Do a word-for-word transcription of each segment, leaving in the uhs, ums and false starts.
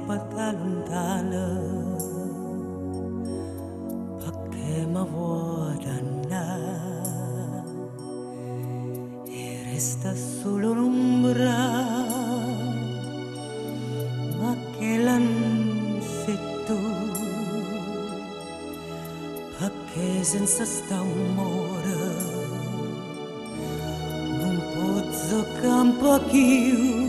fatta lontana perché mi vuoi dannare e resta solo l'ombra ma che non sei tu perché senza sta amore non posso campo più.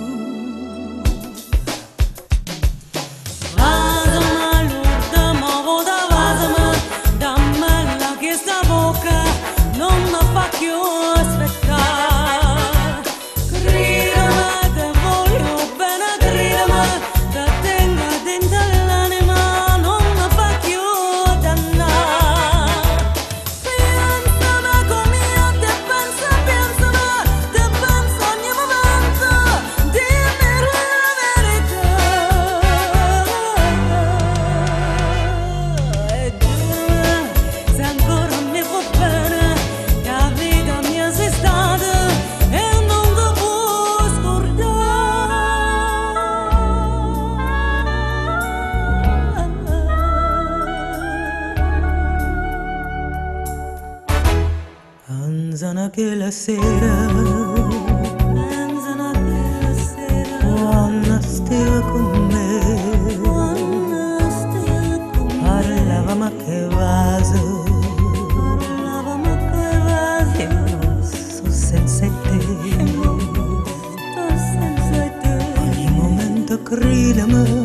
Anzana che la sera, Anzana che la sera, quando stai con me, quando stai con me, parlavamo che vaso, parlavamo che vaso, e non sto senza te, sto senza te, ogni momento gridami.